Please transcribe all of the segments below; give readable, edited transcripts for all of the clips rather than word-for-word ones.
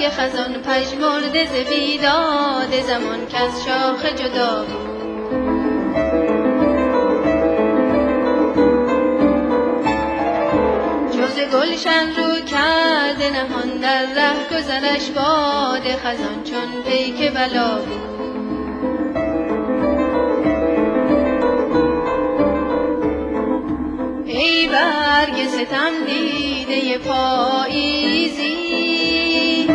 برگ خزان پژمرده ز بیداد زمان که از شاخ جدا بود. جز گلشن رو کرده نهان در ره گذرش باد خزان چون پیک بلا بود. ای برگ ستم دیده پاییزی،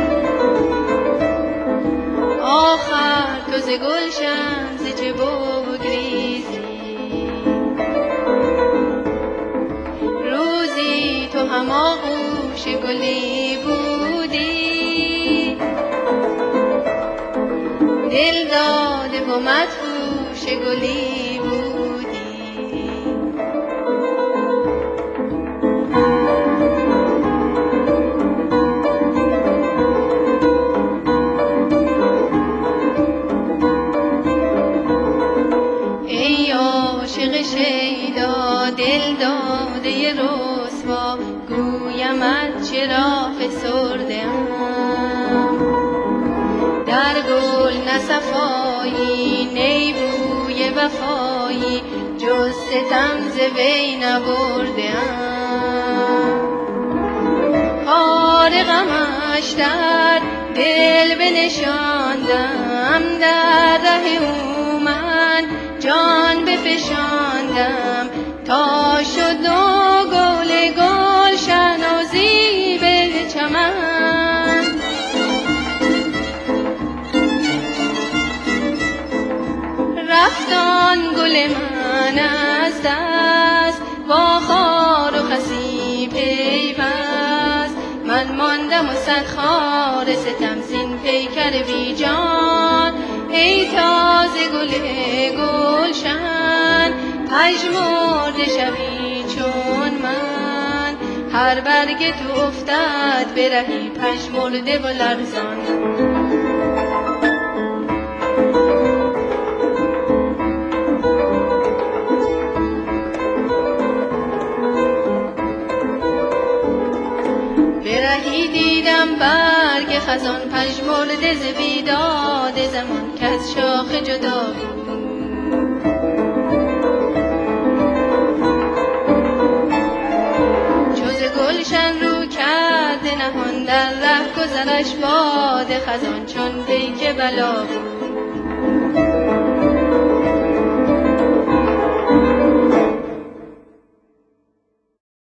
آخر تو ز گلشن ز چه بگریزی. روزی تو هم آغوش گلی بودی، دل داده و مدهوش گلی بودی. شیدا دل داده رسوا گویمت چرا فسرده‌ام. در گل نه صفایی نی بوی وفایی جز ستم ز وی نبرده‌ام. خار غمش در دل بنشاندم، در ره او من جان بفشاندم تا شد و گل گلشن و زیب چمن. رفت آن گل من از دست با خار و خسی پیوست. من ماندم و صد خار ستم زین پیکر بی جان. ای تازه گل گلشن پژمرده شبی چون من، هر برگ تو افتد به رهی پژمرده و لرزان. برهی دیدم برگ خزان پژمرده ز بیداد زمان که از شاخ جدا بود. جز گلشن رو کرده نهان در ره گذرش باد خزان چون پیک بلا بود.